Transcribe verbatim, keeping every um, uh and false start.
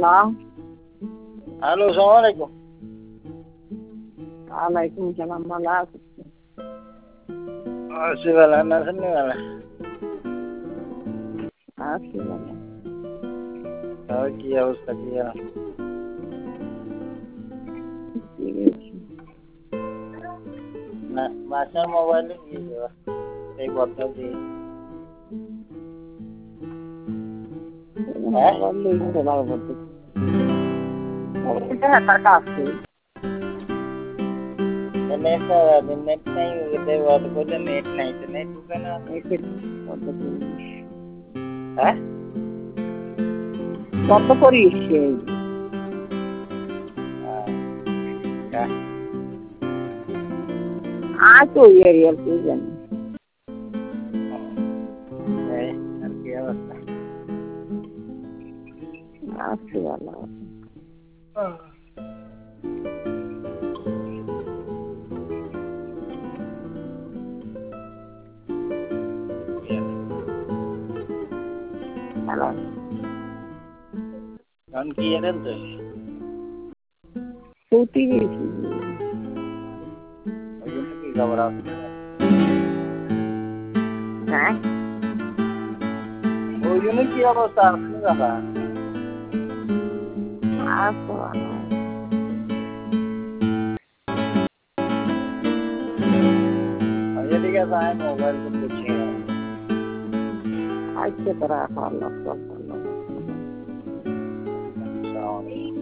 Hello. Hello, আসসালামু আলাইকুম। ওয়ালাইকুম সালাম, ভালো আছেন? আছি ভালো, আপনি আছেন নি ভালো? আছি ভালো। তাও কি অবস্থা, কি আর? ঠিক আছে। না, বাসার মোবাইলে কি দেওয়া? এই বদলা দিয়ে। হ্যাঁ? মোবাইল নিয়ে ব্যবহার করতেছি। এটা তার কাছে। নেট নেট নাই, ওদের বলে নেট নাই, তো নেট ঢুকে না। হ্যাঁ? কত করিস সেই? হ্যাঁ। আজ তো ইয়ার ইয়ার তুই জানি। এই আর কি অবস্থা? আছি ভালো আছি। হ্যালো। এখন কি জানেন তো? ছুটি গেছি। ওই জন্য কি খবর আছে? হ্যাঁ? ওই জন্য কি অবস্থা আছে দাদা? আছি ভালো আছি। এদিকে যায় মোবাইল করতেছে। আজকে তোরা ভালো করলো। আসসালামু আলাইকুম।